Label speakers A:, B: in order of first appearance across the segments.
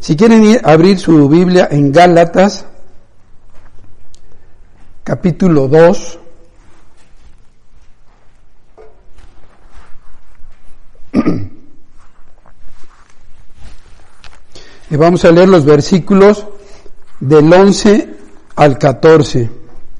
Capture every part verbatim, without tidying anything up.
A: Si quieren ir, abrir su Biblia en Gálatas, capítulo dos. Y vamos a leer los versículos del once al catorce.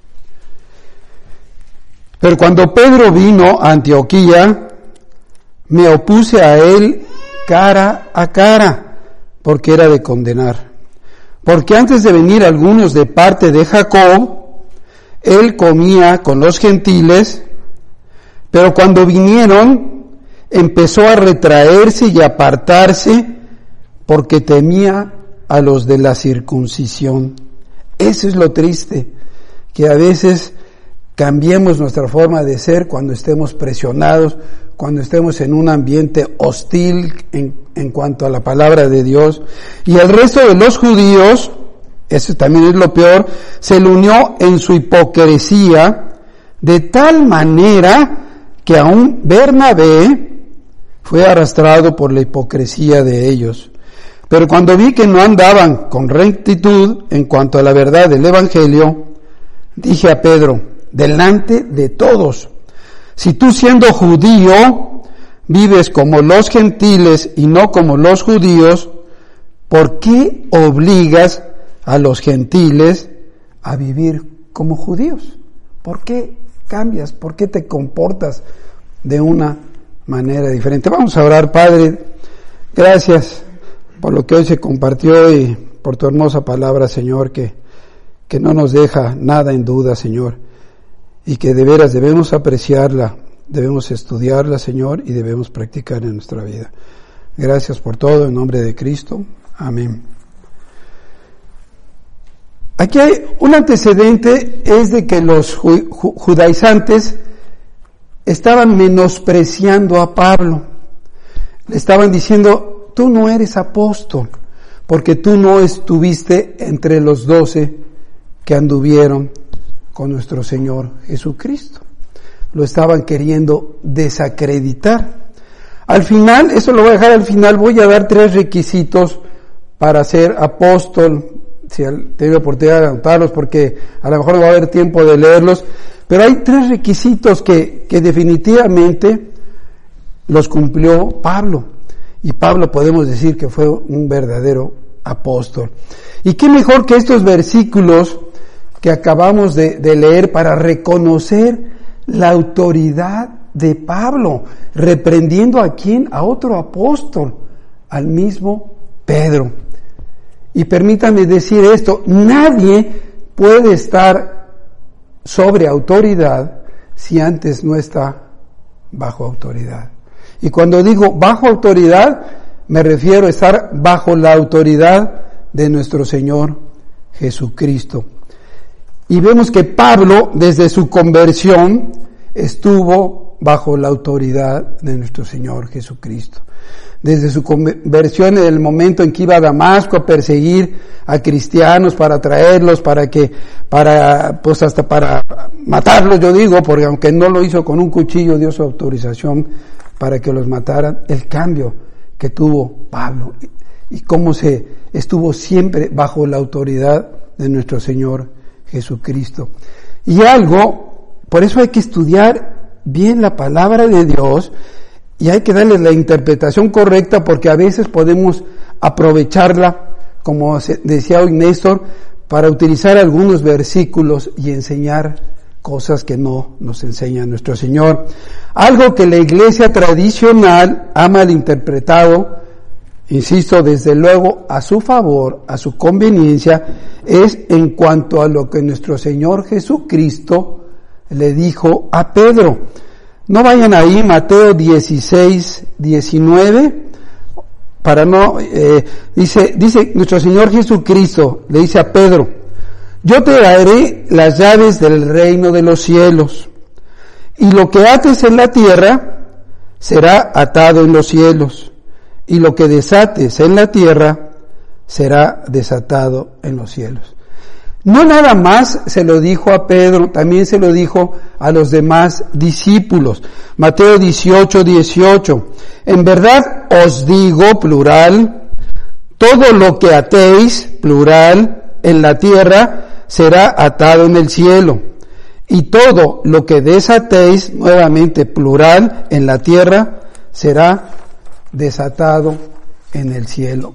A: Pero cuando Pedro vino a Antioquía, me opuse a él cara a cara, porque era de condenar. Porque antes de venir algunos de parte de Jacob, él comía con los gentiles, pero cuando vinieron, empezó a retraerse y a apartarse, porque temía a los de la circuncisión. Eso es lo triste, que a veces cambiemos nuestra forma de ser cuando estemos presionados, cuando estemos en un ambiente hostil en, en cuanto a la palabra de Dios. Y el resto de los judíos, eso también es lo peor, se le unió en su hipocresía, de tal manera que aún Bernabé fue arrastrado por la hipocresía de ellos. Pero cuando vi que no andaban con rectitud en cuanto a la verdad del Evangelio, dije a Pedro, delante de todos, si tú siendo judío vives como los gentiles y no como los judíos, ¿por qué obligas a los gentiles a vivir como judíos? ¿Por qué cambias? ¿Por qué te comportas de una manera diferente? Vamos a orar. Padre, gracias por lo que hoy se compartió y por tu hermosa palabra, Señor, que, que no nos deja nada en duda, Señor, y que de veras debemos apreciarla, debemos estudiarla, Señor, y debemos practicar en nuestra vida. Gracias por todo, en nombre de Cristo. Amén. Aquí hay un antecedente, es de que los ju- ju- judaizantes estaban menospreciando a Pablo. Le estaban diciendo, tú no eres apóstol, porque tú no estuviste entre los doce que anduvieron con nuestro Señor Jesucristo. Lo estaban queriendo desacreditar. Al final, eso lo voy a dejar al final, voy a dar tres requisitos para ser apóstol, si tengo oportunidad de anotarlos, porque a lo mejor no va a haber tiempo de leerlos, pero hay tres requisitos que, que definitivamente los cumplió Pablo. Y Pablo podemos decir que fue un verdadero apóstol. Y qué mejor que estos versículos que acabamos de, de leer para reconocer la autoridad de Pablo, reprendiendo a quién, a otro apóstol, al mismo Pedro. Y permítanme decir esto, nadie puede estar sobre autoridad si antes no está bajo autoridad. Y cuando digo bajo autoridad, me refiero a estar bajo la autoridad de nuestro Señor Jesucristo. Y vemos que Pablo, desde su conversión, estuvo bajo la autoridad de nuestro Señor Jesucristo. Desde su conversión, en el momento en que iba a Damasco a perseguir a cristianos para traerlos, para que, para, pues hasta para matarlos, yo digo, porque aunque no lo hizo con un cuchillo, dio su autorización para que los mataran. El cambio que tuvo Pablo y cómo se estuvo siempre bajo la autoridad de nuestro Señor Jesucristo. Y algo, por eso hay que estudiar bien la palabra de Dios y hay que darle la interpretación correcta, porque a veces podemos aprovecharla, como decía hoy Néstor, para utilizar algunos versículos y enseñar cosas que no nos enseña nuestro Señor. Algo que la iglesia tradicional ha malinterpretado, insisto, desde luego a su favor, a su conveniencia, es en cuanto a lo que nuestro Señor Jesucristo le dijo a Pedro. No vayan ahí, Mateo dieciséis, diecinueve, para no, eh, dice, dice nuestro Señor Jesucristo, le dice a Pedro, yo te daré las llaves del reino de los cielos, y lo que ates en la tierra será atado en los cielos, y lo que desates en la tierra será desatado en los cielos. No nada más se lo dijo a Pedro, también se lo dijo a los demás discípulos. Mateo dieciocho, dieciocho. En verdad os digo, plural, Todo lo que atéis, plural, en la tierra, será atado en el cielo. Y todo lo que desatéis, nuevamente plural, en la tierra, será desatado en el cielo.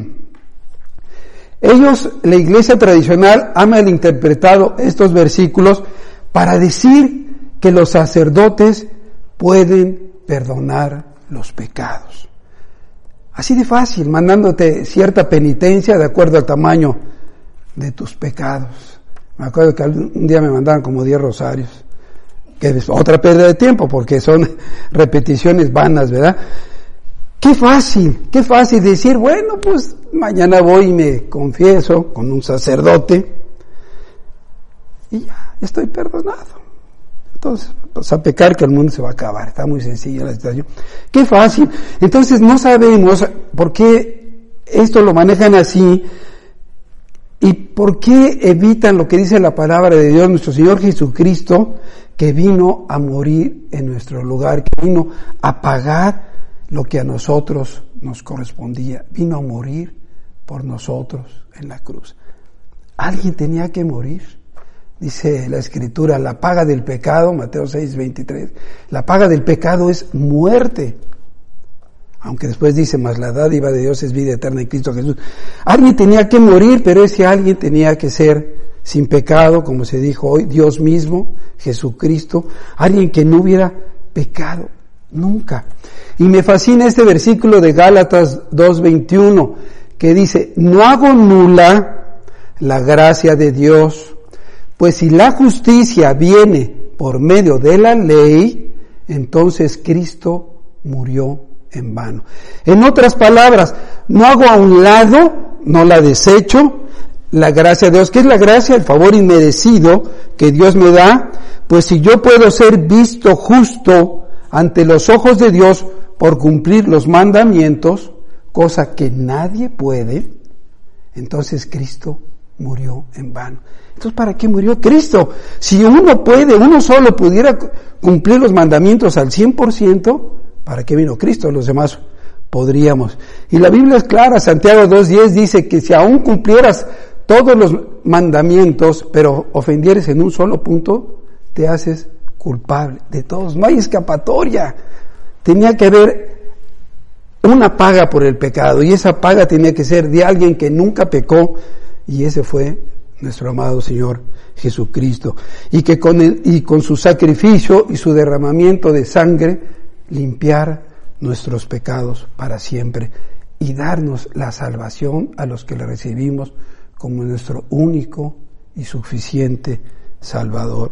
A: Ellos, la iglesia tradicional, ha malinterpretado estos versículos para decir que los sacerdotes pueden perdonar los pecados. Así de fácil, mandándote cierta penitencia de acuerdo al tamaño de tus pecados. Me acuerdo que un día me mandaban como diez rosarios, que es otra pérdida de tiempo porque son repeticiones vanas, ¿verdad? Qué fácil, qué fácil decir, bueno, pues mañana voy y me confieso con un sacerdote y ya, estoy perdonado. Entonces, pues a pecar que el mundo se va a acabar. Está muy sencilla la situación. Qué fácil. Entonces no sabemos por qué esto lo manejan así y por qué evitan lo que dice la palabra de Dios, nuestro Señor Jesucristo, que vino a morir en nuestro lugar, que vino a pagar lo que a nosotros nos correspondía. Vino a morir por nosotros en la cruz. Alguien tenía que morir. Dice la Escritura, la paga del pecado, Mateo seis, veintitrés, la paga del pecado es muerte. Aunque después dice, mas la dádiva de Dios es vida eterna en Cristo Jesús. Alguien tenía que morir, pero ese alguien tenía que ser sin pecado, como se dijo hoy, Dios mismo, Jesucristo, alguien que no hubiera pecado nunca. Y me fascina este versículo de Gálatas dos veintiuno, que dice, no hago nula la gracia de Dios, pues si la justicia viene por medio de la ley, entonces Cristo murió en vano. En otras palabras, no hago a un lado, no la desecho, la gracia de Dios. ¿Qué es la gracia? El favor inmerecido que Dios me da. Pues si yo puedo ser visto justo ante los ojos de Dios por cumplir los mandamientos, cosa que nadie puede, entonces Cristo murió en vano. Entonces, ¿para qué murió Cristo? Si uno puede, uno solo pudiera cumplir los mandamientos al cien por ciento, ¿para qué vino Cristo? Los demás podríamos. Y la Biblia es clara, Santiago dos diez dice que si aún cumplieras todos los mandamientos, pero ofendieres en un solo punto, te haces culpable de todos. No hay escapatoria. Tenía que haber una paga por el pecado, y esa paga tenía que ser de alguien que nunca pecó, y ese fue nuestro amado Señor Jesucristo, y que con el, y con su sacrificio y su derramamiento de sangre limpiar nuestros pecados para siempre y darnos la salvación a los que le recibimos como nuestro único y suficiente Salvador.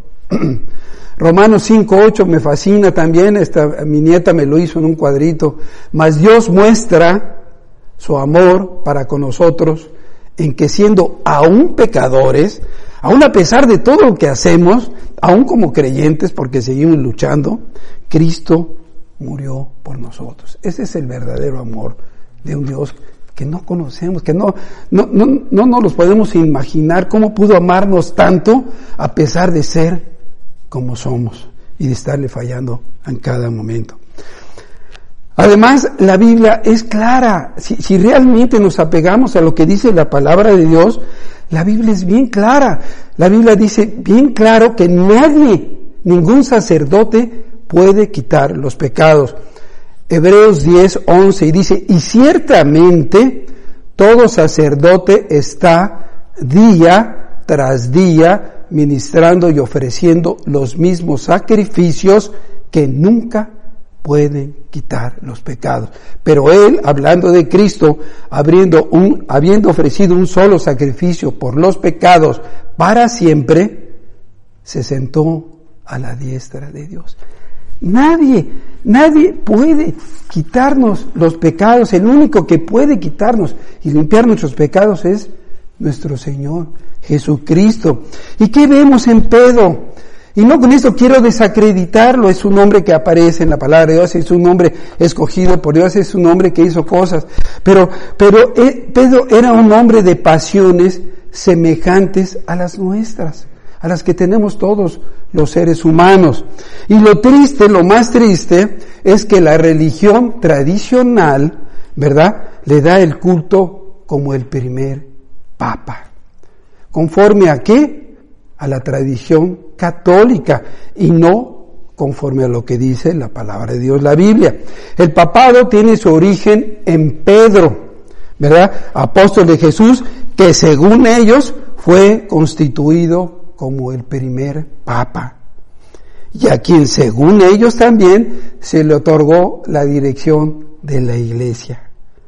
A: Romanos cinco ocho me fascina también, esta, mi nieta me lo hizo en un cuadrito, mas Dios muestra su amor para con nosotros en que siendo aún pecadores, aún a pesar de todo lo que hacemos, aún como creyentes, porque seguimos luchando, Cristo murió por nosotros. Ese es el verdadero amor de un Dios que no conocemos, que no, no, no, no nos los podemos imaginar cómo pudo amarnos tanto a pesar de ser como somos y de estarle fallando en cada momento. Además, la Biblia es clara. Si, si realmente nos apegamos a lo que dice la palabra de Dios, la Biblia es bien clara. La Biblia dice bien claro que nadie, ningún sacerdote puede quitar los pecados. Hebreos diez once y dice, y ciertamente todo sacerdote está día tras día ministrando y ofreciendo los mismos sacrificios que nunca pueden quitar los pecados. Pero él, hablando de Cristo, habiendo, un, habiendo ofrecido un solo sacrificio por los pecados para siempre, se sentó a la diestra de Dios. Nadie, nadie puede quitarnos los pecados. El único que puede quitarnos y limpiar nuestros pecados es nuestro Señor Jesucristo. ¿Y qué vemos en Pedro? Y no con esto quiero desacreditarlo, es un hombre que aparece en la palabra de Dios, es un hombre escogido por Dios, es un hombre que hizo cosas, pero, pero eh, Pedro era un hombre de pasiones semejantes a las nuestras, a las que tenemos todos los seres humanos. Y lo triste, lo más triste, es que la religión tradicional, ¿verdad?, le da el culto como el primer papa. ¿Conforme a qué? A la tradición católica y no conforme a lo que dice la palabra de Dios, la Biblia. El papado tiene su origen en Pedro, ¿verdad? Apóstol de Jesús, que según ellos fue constituido como el primer papa. Y a quien según ellos también se le otorgó la dirección de la iglesia.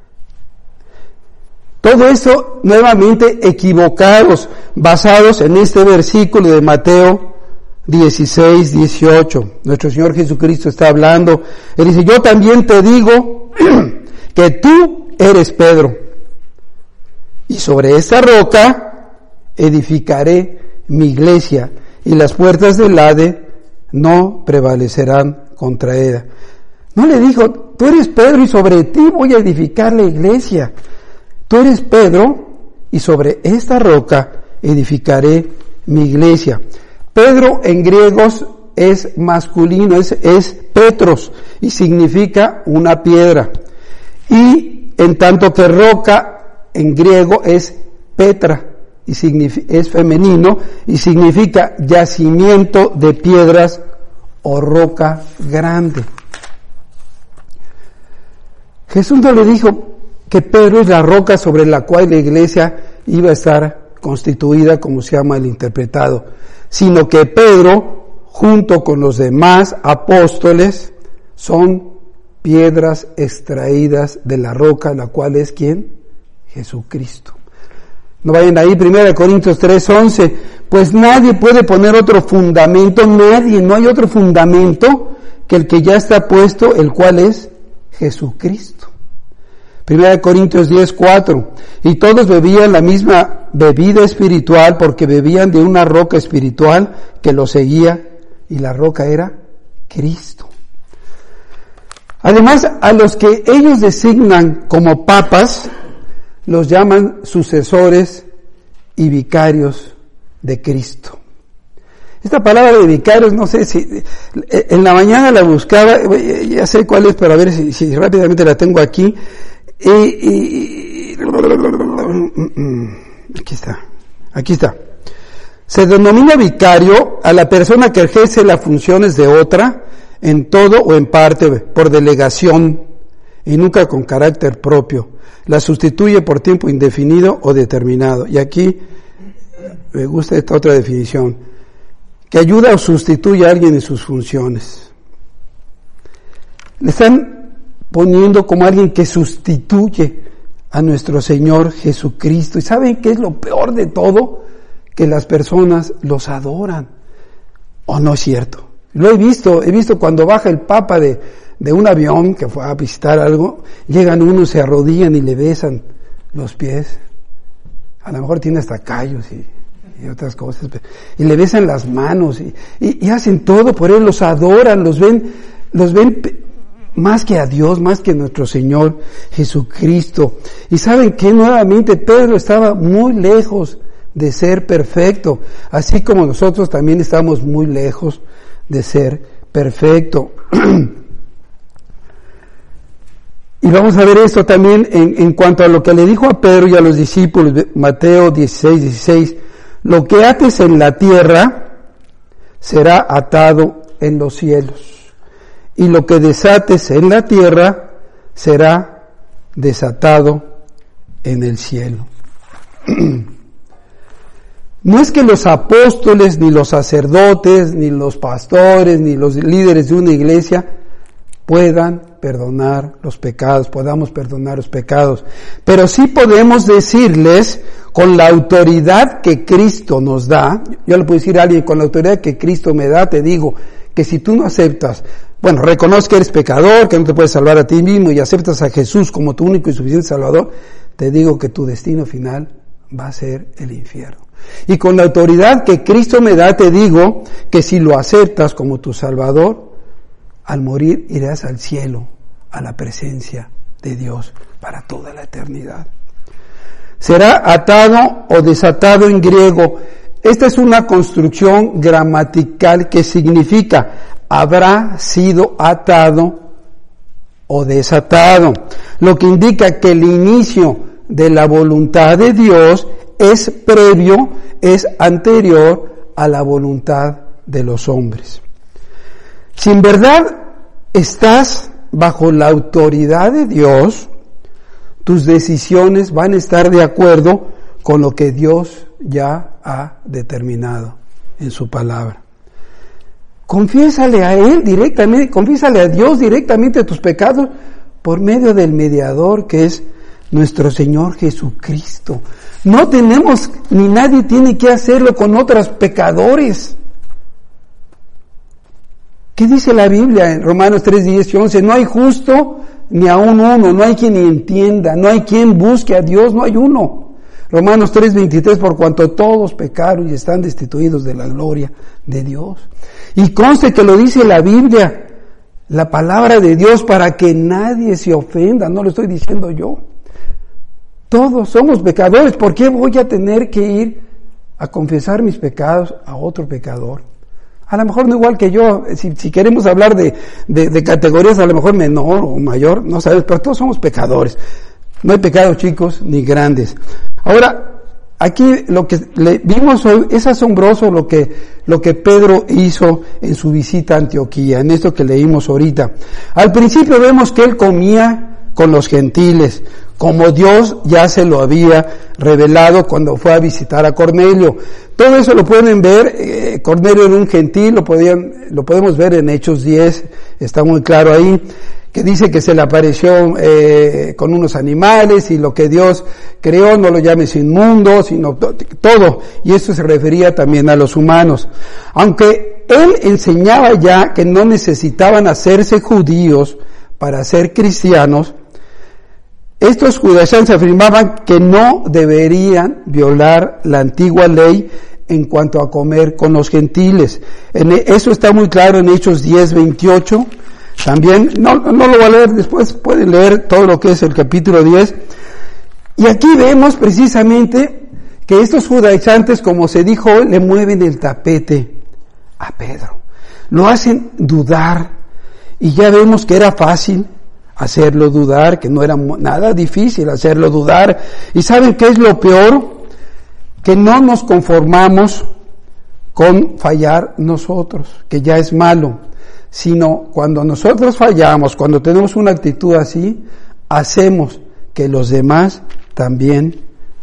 A: Todo esto nuevamente equivocados, basados en este versículo de Mateo dieciséis, dieciocho. Nuestro Señor Jesucristo está hablando. Él dice, yo también te digo que tú eres Pedro. Y sobre esta roca edificaré mi iglesia y las puertas del Hades no prevalecerán contra ella. No le dijo, tú eres Pedro y sobre ti voy a edificar la iglesia. Tú eres Pedro y sobre esta roca edificaré mi iglesia. Pedro en griegos es masculino, es, es Petros y significa una piedra. Y en tanto que roca en griego es Petra y significa, es femenino y significa yacimiento de piedras o roca grande. Jesús no le dijo que Pedro es la roca sobre la cual la iglesia iba a estar constituida, como se llama el interpretado, sino que Pedro, junto con los demás apóstoles, son piedras extraídas de la roca, la cual es ¿quién? Jesucristo. No vayan ahí, primera Corintios tres, once, pues nadie puede poner otro fundamento, nadie, no hay otro fundamento que el que ya está puesto, el cual es Jesucristo. Primera Corintios diez, cuatro, y todos bebían la misma bebida espiritual porque bebían de una roca espiritual que los seguía y la roca era Cristo. Además, a los que ellos designan como papas, los llaman sucesores y vicarios de Cristo. Esta palabra de vicarios, no sé si, en la mañana la buscaba, ya sé cuál es, pero a ver si, si rápidamente la tengo aquí. Y, y, aquí está, aquí está. Se denomina vicario a la persona que ejerce las funciones de otra en todo o en parte por delegación y nunca con carácter propio. La sustituye por tiempo indefinido o determinado. Y aquí me gusta esta otra definición, que ayuda o sustituye a alguien en sus funciones. Le están poniendo como alguien que sustituye a nuestro Señor Jesucristo. ¿Y saben qué es lo peor de todo? Que las personas los adoran. ¿O no es cierto? Lo he visto, he visto cuando baja el Papa de, de un avión que fue a visitar algo, llegan unos, se arrodillan y le besan los pies. A lo mejor tiene hasta callos y, y otras cosas. Y le besan las manos y, y, y hacen todo por él, los adoran, los ven, los ven más que a Dios, más que a nuestro Señor Jesucristo. Y saben que nuevamente Pedro estaba muy lejos de ser perfecto, así como nosotros también estamos muy lejos de ser perfecto. Y vamos a ver esto también en, en cuanto a lo que le dijo a Pedro y a los discípulos, Mateo dieciséis, dieciséis, lo que ates en la tierra será atado en los cielos. Y lo que desates en la tierra será desatado en el cielo. No es que los apóstoles, ni los sacerdotes, ni los pastores, ni los líderes de una iglesia puedan perdonar los pecados, podamos perdonar los pecados, pero sí podemos decirles con la autoridad que Cristo nos da. Yo le puedo decir a alguien, con la autoridad que Cristo me da, te digo que si tú no aceptas, bueno, reconoces que eres pecador, que no te puedes salvar a ti mismo y aceptas a Jesús como tu único y suficiente Salvador, te digo que tu destino final va a ser el infierno. Y con la autoridad que Cristo me da, te digo que si lo aceptas como tu Salvador, al morir irás al cielo, a la presencia de Dios para toda la eternidad. Será atado o desatado en griego. Esta es una construcción gramatical que significa habrá sido atado o desatado, lo que indica que el inicio de la voluntad de Dios es previo, es anterior a la voluntad de los hombres. Si en verdad estás bajo la autoridad de Dios, tus decisiones van a estar de acuerdo con lo que Dios ya ha determinado en su palabra. Confiésale a Él directamente, confiésale a Dios directamente tus pecados por medio del mediador que es nuestro Señor Jesucristo. No tenemos, ni nadie tiene que hacerlo con otros pecadores. ¿Qué dice la Biblia en Romanos tres, diez y once? No hay justo ni aún uno, no hay quien entienda, no hay quien busque a Dios, no hay uno. Romanos tres, veintitrés, por cuanto todos pecaron y están destituidos de la gloria de Dios. Y conste que lo dice la Biblia, la palabra de Dios, para que nadie se ofenda, no lo estoy diciendo yo. Todos somos pecadores, ¿por qué voy a tener que ir a confesar mis pecados a otro pecador? A lo mejor no igual que yo, si, si queremos hablar de, de, de categorías a lo mejor menor o mayor, no sabes, pero todos somos pecadores. No hay pecados chicos ni grandes. Ahora, aquí lo que le vimos hoy es asombroso lo que, lo que Pedro hizo en su visita a Antioquía, en esto que leímos ahorita. Al principio vemos que él comía con los gentiles, como Dios ya se lo había revelado cuando fue a visitar a Cornelio. Todo eso lo pueden ver, eh, Cornelio era un gentil, lo podían, lo podemos ver en Hechos diez, está muy claro ahí, que dice que se le apareció eh, con unos animales y lo que Dios creó, no lo llames inmundo, sino to- todo, y eso se refería también a los humanos. Aunque él enseñaba ya que no necesitaban hacerse judíos para ser cristianos, estos judaizantes afirmaban que no deberían violar la antigua ley en cuanto a comer con los gentiles. En eso está muy claro en Hechos diez, veintiocho. También, no, no lo voy a leer, después pueden leer todo lo que es el capítulo diez. Y aquí vemos precisamente que estos judaizantes, como se dijo hoy, le mueven el tapete a Pedro. Lo hacen dudar. Y ya vemos que era fácil hacerlo dudar, que no era nada difícil hacerlo dudar. ¿Y saben qué es lo peor? Que no nos conformamos con fallar nosotros, que ya es malo, sino cuando nosotros fallamos, cuando tenemos una actitud así, hacemos que los demás también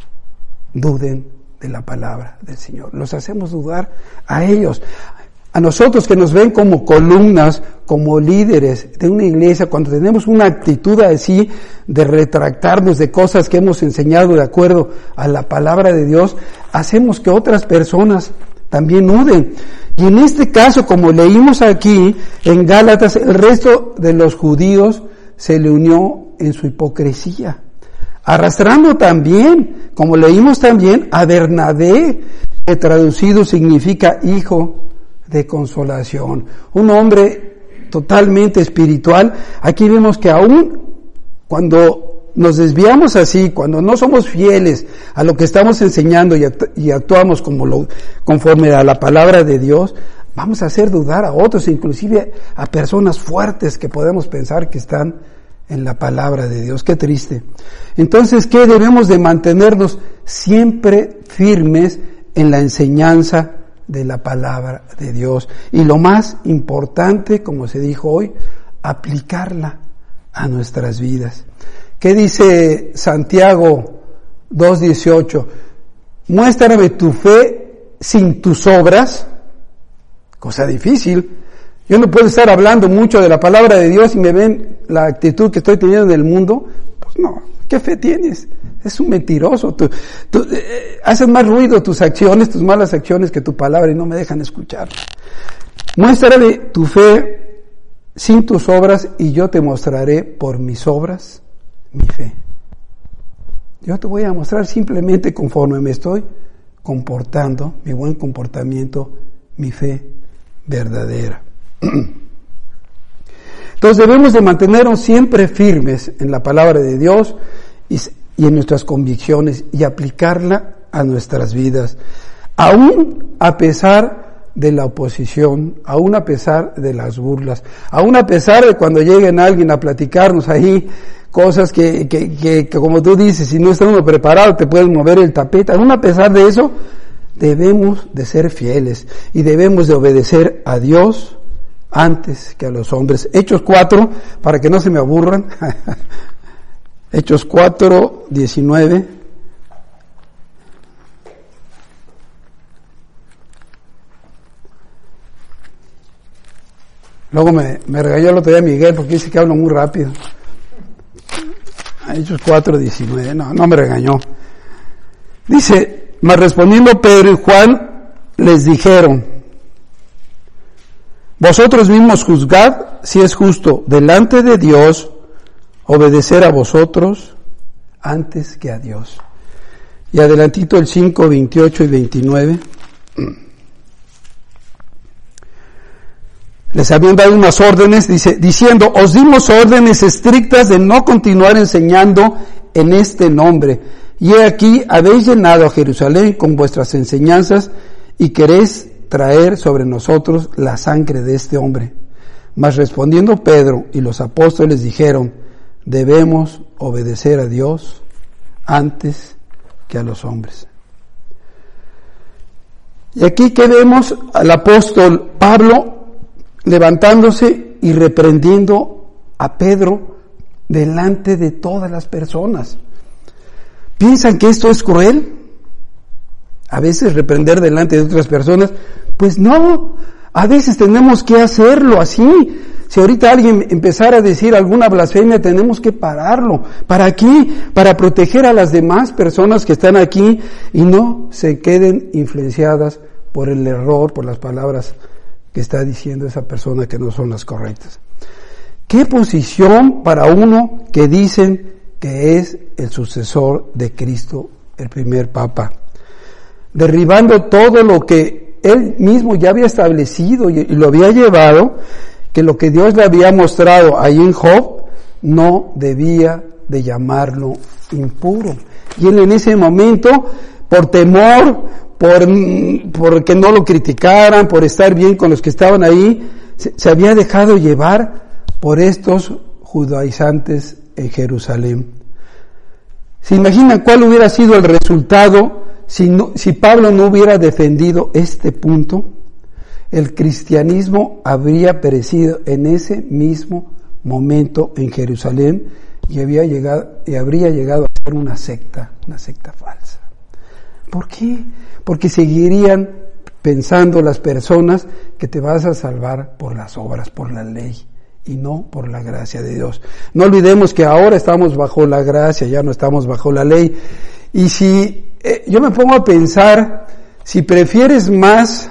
A: duden de la palabra del Señor. Los hacemos dudar a ellos. A nosotros que nos ven como columnas, como líderes de una iglesia, cuando tenemos una actitud así de retractarnos de cosas que hemos enseñado de acuerdo a la palabra de Dios, hacemos que otras personas también duden. Y en este caso, como leímos aquí en Gálatas, el resto de los judíos se le unió en su hipocresía, arrastrando también, como leímos también, a Bernabé, que traducido significa hijo de consolación, un hombre totalmente espiritual. Aquí vemos que aún cuando nos desviamos así, cuando no somos fieles a lo que estamos enseñando y, act- y actuamos como lo, conforme a la palabra de Dios, vamos a hacer dudar a otros, inclusive a personas fuertes que podemos pensar que están en la palabra de Dios. Qué triste. Entonces, ¿qué? Debemos de mantenernos siempre firmes en la enseñanza de la palabra de Dios. Y lo más importante, como se dijo hoy, aplicarla a nuestras vidas. ¿Qué dice Santiago dos dieciocho? Muéstrame tu fe sin tus obras. Cosa difícil. Yo no puedo estar hablando mucho de la palabra de Dios y me ven la actitud que estoy teniendo en el mundo. Pues no, ¿qué fe tienes? Es un mentiroso. Tú, tú, eh, haces más ruido tus acciones, tus malas acciones que tu palabra y no me dejan escuchar. Muéstrame tu fe sin tus obras y yo te mostraré por mis obras mi fe. Yo te voy a mostrar simplemente conforme me estoy comportando, mi buen comportamiento, mi fe verdadera. Entonces debemos de mantenernos siempre firmes en la palabra de Dios y, y en nuestras convicciones y aplicarla a nuestras vidas, aún a pesar de la oposición, aún a pesar de las burlas, aún a pesar de cuando lleguen alguien a platicarnos ahí cosas que, que, que, que como tú dices, si no está uno preparado te pueden mover el tapete. Aún a pesar de eso, debemos de ser fieles y debemos de obedecer a Dios antes que a los hombres. Hechos cuatro, para que no se me aburran, Hechos cuatro, diecinueve. Luego me, me regañó el otro día Miguel porque dice que hablo muy rápido. Hechos cuatro, diecinueve, no, no me regañó. Dice, mas respondiendo Pedro y Juan, les dijeron, vosotros mismos juzgad si es justo delante de Dios obedecer a vosotros antes que a Dios. Y adelantito el cinco, veintiocho y veintinueve. Les habían dado unas órdenes, dice, diciendo, os dimos órdenes estrictas de no continuar enseñando en este nombre. Y he aquí, habéis llenado a Jerusalén con vuestras enseñanzas y queréis traer sobre nosotros la sangre de este hombre. Mas respondiendo Pedro y los apóstoles dijeron, debemos obedecer a Dios antes que a los hombres. Y aquí que vemos al apóstol Pablo levantándose y reprendiendo a Pedro delante de todas las personas. ¿Piensan que esto es cruel? A veces reprender delante de otras personas, pues no, a veces tenemos que hacerlo así. Si ahorita alguien empezara a decir alguna blasfemia, tenemos que pararlo. ¿Para qué? Para proteger a las demás personas que están aquí y no se queden influenciadas por el error, por las palabras que está diciendo esa persona que no son las correctas. ¿Qué posición para uno que dicen que es el sucesor de Cristo, el primer Papa? Derribando todo lo que él mismo ya había establecido y, y lo había llevado, que lo que Dios le había mostrado ahí en Job, no debía de llamarlo impuro. Y él en ese momento, por temor, por, por que no lo criticaran, por estar bien con los que estaban ahí, se, se había dejado llevar por estos judaizantes en Jerusalén. ¿Se imaginan cuál hubiera sido el resultado si, no, si Pablo no hubiera defendido este punto? El cristianismo habría perecido en ese mismo momento en Jerusalén y, había llegado, y habría llegado a ser una secta, una secta falsa. ¿Por qué? Porque seguirían pensando las personas que te vas a salvar por las obras, por la ley, y no por la gracia de Dios. No olvidemos que ahora estamos bajo la gracia, ya no estamos bajo la ley. Y si eh, yo me pongo a pensar, si prefieres más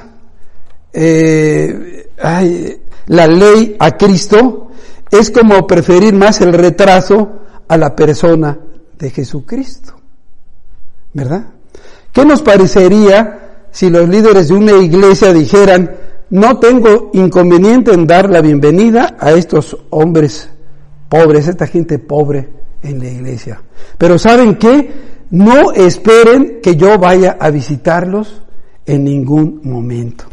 A: eh, ay, la ley a Cristo, es como preferir más el retraso a la persona de Jesucristo, ¿verdad? ¿Qué nos parecería si los líderes de una iglesia dijeran, no tengo inconveniente en dar la bienvenida a estos hombres pobres, esta gente pobre en la iglesia? Pero ¿saben qué? No esperen que yo vaya a visitarlos en ningún momento.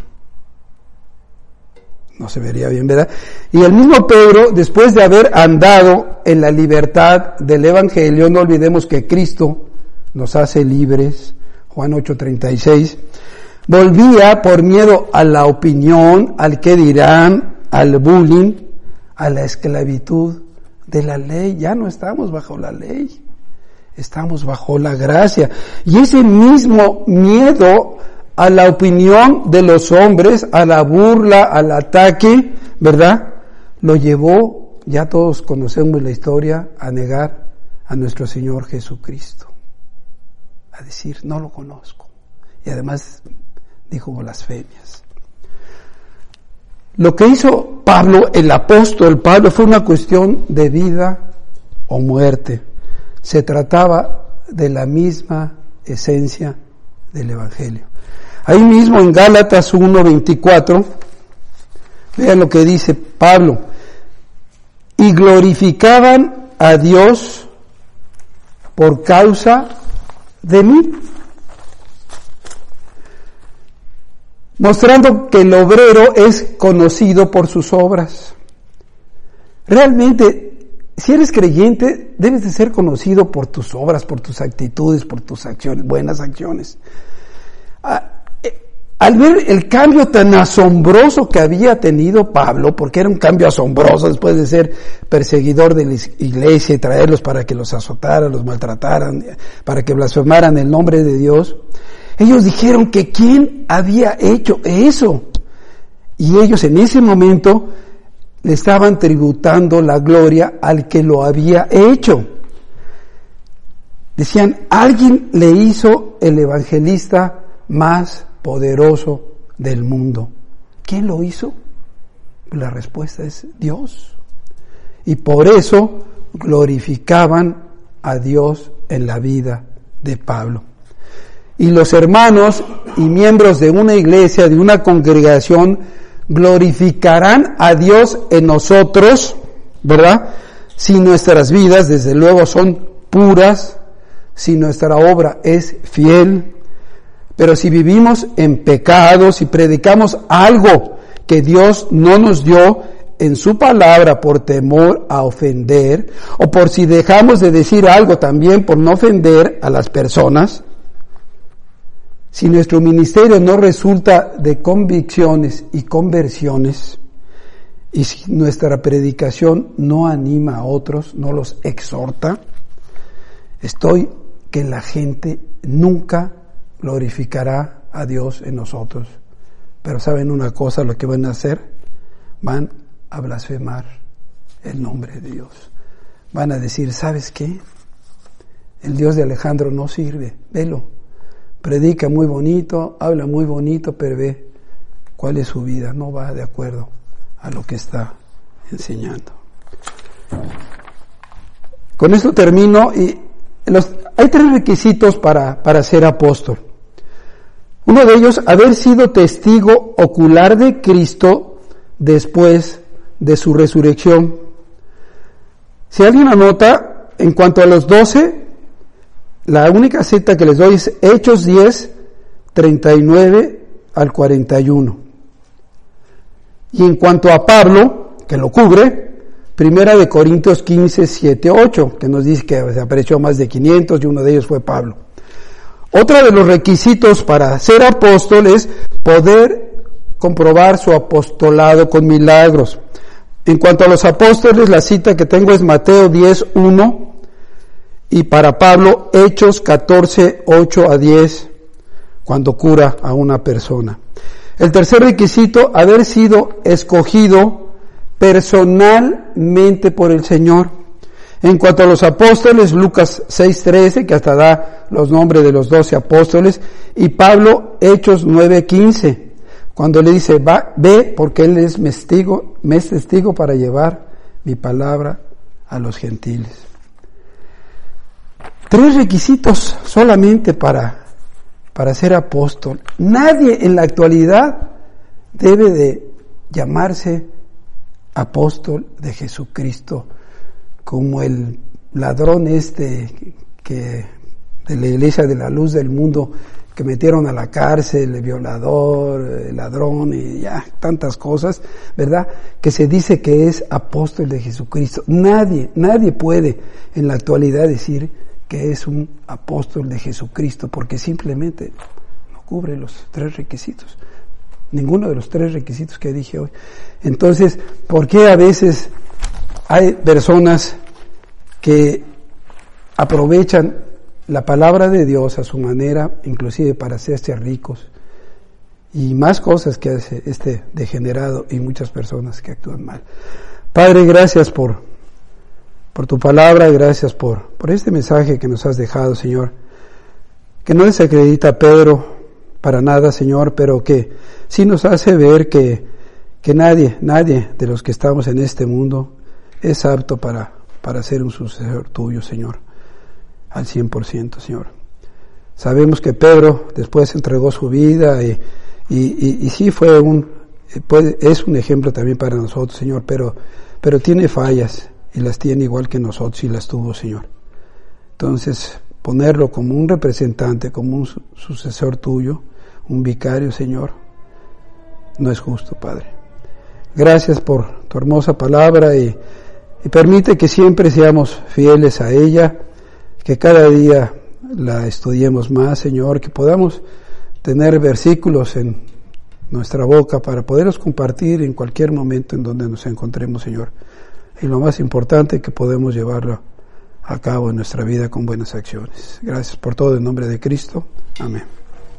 A: No se vería bien, ¿verdad? Y el mismo Pedro, después de haber andado en la libertad del Evangelio, no olvidemos que Cristo nos hace libres, Juan ocho treinta y seis, volvía por miedo a la opinión, al que dirán, al bullying, a la esclavitud de la ley. Ya no estamos bajo la ley, estamos bajo la gracia. Y ese mismo miedo a la opinión de los hombres, a la burla, al ataque, ¿verdad?, lo llevó, ya todos conocemos la historia, a negar a nuestro Señor Jesucristo. A decir, no lo conozco. Y además dijo blasfemias. Lo que hizo Pablo, el apóstol Pablo, fue una cuestión de vida o muerte. Se trataba de la misma esencia del Evangelio. Ahí mismo en Gálatas uno veinticuatro, vean lo que dice Pablo. Y glorificaban a Dios por causa de mí, mostrando que el obrero es conocido por sus obras. Realmente, si eres creyente, debes de ser conocido por tus obras, por tus actitudes, por tus acciones, buenas acciones. Al ver el cambio tan asombroso que había tenido Pablo, porque era un cambio asombroso después de ser perseguidor de la iglesia y traerlos para que los azotaran, los maltrataran, para que blasfemaran el nombre de Dios, ellos dijeron que ¿quién había hecho eso? Y ellos en ese momento le estaban tributando la gloria al que lo había hecho. Decían, alguien le hizo el evangelista más poderoso del mundo. ¿Quién lo hizo? La respuesta es Dios. Y por eso glorificaban a Dios en la vida de Pablo. Y los hermanos y miembros de una iglesia, de una congregación, glorificarán a Dios en nosotros, ¿verdad? Si nuestras vidas, desde luego, son puras, si nuestra obra es fiel. Pero si vivimos en pecado, si predicamos algo que Dios no nos dio en su palabra por temor a ofender, o por si dejamos de decir algo también por no ofender a las personas, si nuestro ministerio no resulta de convicciones y conversiones, y si nuestra predicación no anima a otros, no los exhorta, estoy que la gente nunca glorificará a Dios en nosotros. Pero ¿saben una cosa? Lo que van a hacer, van a blasfemar el nombre de Dios. Van a decir, ¿sabes qué? El Dios de Alejandro no sirve, velo. Predica muy bonito, habla muy bonito, pero ve cuál es su vida, no va de acuerdo a lo que está enseñando. Con esto termino. Y los, hay tres requisitos para, para ser apóstol. Uno de ellos, haber sido testigo ocular de Cristo después de su resurrección. Si alguien anota, en cuanto a los doce, la única cita que les doy es Hechos diez, treinta y nueve al cuarenta y uno. Y en cuanto a Pablo, que lo cubre, Primera de Corintios quince, siete, ocho, que nos dice que se apareció más de quinientos y uno de ellos fue Pablo. Otro de los requisitos para ser apóstol es poder comprobar su apostolado con milagros. En cuanto a los apóstoles, la cita que tengo es Mateo diez, uno, y para Pablo, Hechos catorce, ocho a diez, cuando cura a una persona. El tercer requisito, haber sido escogido personalmente por el Señor. En cuanto a los apóstoles, Lucas seis, trece, que hasta da los nombres de los doce apóstoles, y Pablo, Hechos nueve, quince, cuando le dice, va, ve, porque él es testigo, me es testigo para llevar mi palabra a los gentiles. Tres requisitos solamente para, para ser apóstol. Nadie en la actualidad debe de llamarse apóstol de Jesucristo, como el ladrón este que de la iglesia de la luz del mundo, que metieron a la cárcel, el violador, el ladrón y ya tantas cosas, ¿verdad? Que se dice que es apóstol de Jesucristo. Nadie, nadie puede en la actualidad decir que es un apóstol de Jesucristo, porque simplemente no cubre los tres requisitos. Ninguno de los tres requisitos que dije hoy. Entonces, ¿por qué a veces hay personas que aprovechan la palabra de Dios a su manera, inclusive para hacerse ricos, y más cosas que hace este degenerado y muchas personas que actúan mal? Padre, gracias por, por tu palabra, gracias por, por este mensaje que nos has dejado, Señor, que no desacredita a Pedro para nada, Señor, pero que sí nos hace ver que, que nadie, nadie de los que estamos en este mundo es apto para, para ser un sucesor tuyo, Señor, al cien por ciento, Señor. Sabemos que Pedro después entregó su vida y, y, y, y sí fue un, puede, es un ejemplo también para nosotros, Señor, pero, pero tiene fallas y las tiene igual que nosotros y las tuvo, Señor. Entonces, ponerlo como un representante, como un su, sucesor tuyo, un vicario, Señor, no es justo, Padre. Gracias por tu hermosa palabra y, y permite que siempre seamos fieles a ella, que cada día la estudiemos más, Señor, que podamos tener versículos en nuestra boca para poderlos compartir en cualquier momento en donde nos encontremos, Señor. Y lo más importante, que podemos llevarlo a cabo en nuestra vida con buenas acciones. Gracias por todo en nombre de Cristo. Amén.